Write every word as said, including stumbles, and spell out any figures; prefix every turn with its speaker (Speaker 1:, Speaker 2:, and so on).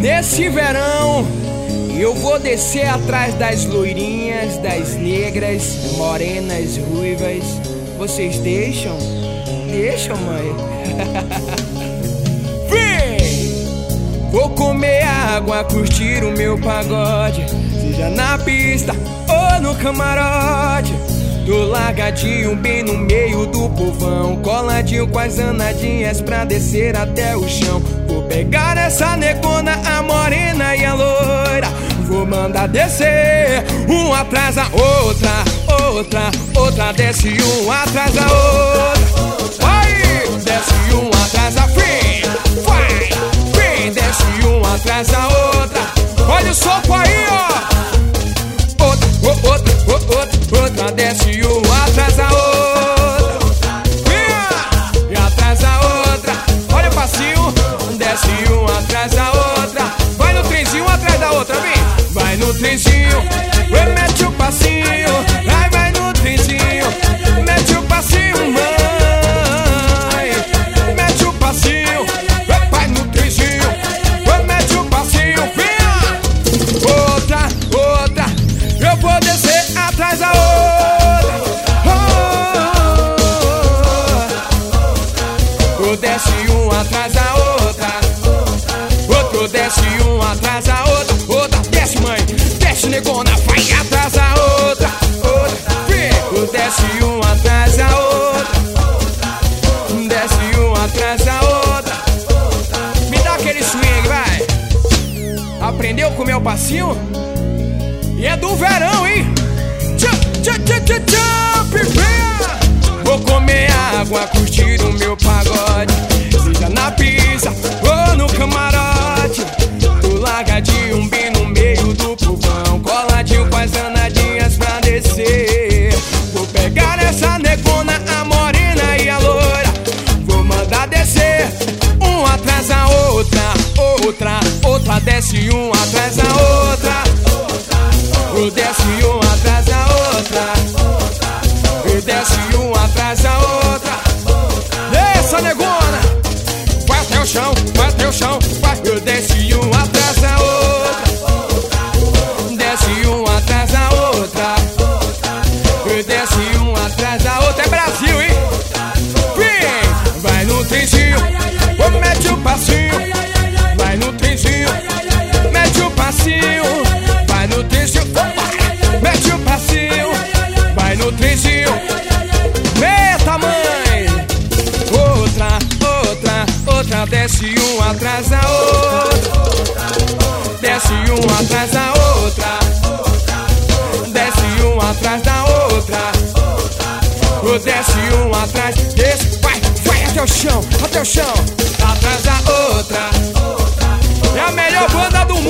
Speaker 1: Nesse verão eu vou descer atrás das loirinhas, das negras, morenas, ruivas. Vocês deixam? Deixam, mãe? Vem! Vou comer água, curtir o meu pagode, seja na pista ou no camarote. Tô largadinho bem no meio do povão, coladinho com as anadinhas pra descer até o chão. Vou pegar essa negona, a morena e a loira, vou mandar descer, uma atrás da outra, outra, outra, desce um atrás da outra. Vai! Desce um atrás da frente, vai! Vem, desce um atrás da outra. Olha o soco aí, ó! Outra, outra, outra, outra, desce uma atrás da outra. Vem! E atrás da outra. Olha o passinho, desce uma atrás da outra. Vai no trenzinho, atrás da outra, vem! Vai no trenzinho, vai, mete o passinho. Vai, vai no trenzinho, mete o passinho, mãe. Mete o passinho, vai, vai no trenzinho, vai, mete o passinho, vem! Outra, outra, eu vou descer atrás da outra. Oh, oh. Desce um atrás da outra. Outro desce um atrás da outra. Outra desce, mãe, desce, negona, vai atrás da outra. Outra, vem, desce um atrás da outra. Desce um atrás da outra. Me dá aquele swing, vai. Aprendeu com o meu passinho? E é do verão, hein? Vou comer água, curtir o meu pagode, seja na pista ou no camarote. Tô largadinho bem no meio do povão, coladinho com as anadinhas pra descer. Vou pegar essa negona, a morena e a loira, vou mandar descer, um atrás da outra, outra, outra, desce um atrás da outra. Desce um atrás da outra. Desce um atrás da outra. Desça, negona, vai até o chão, vai até o chão, vai. Eu desce um atrás da outra. Desce um atrás da outra. Eu desce um atrás da outra. É Brasil, hein? Vem! Vai no trenzinho, mete o passinho. Vai no trenzinho, mete o passinho. Vai no trenzinho, mete o passinho. Vai no trenzinho, meta, mãe. Outra, outra, outra, desce um atrás da outra. Desce um atrás da outra. Desce um atrás da outra. Desce um atrás, desce, vai, vai até o chão, até o chão. Atrás da outra. É a melhor banda do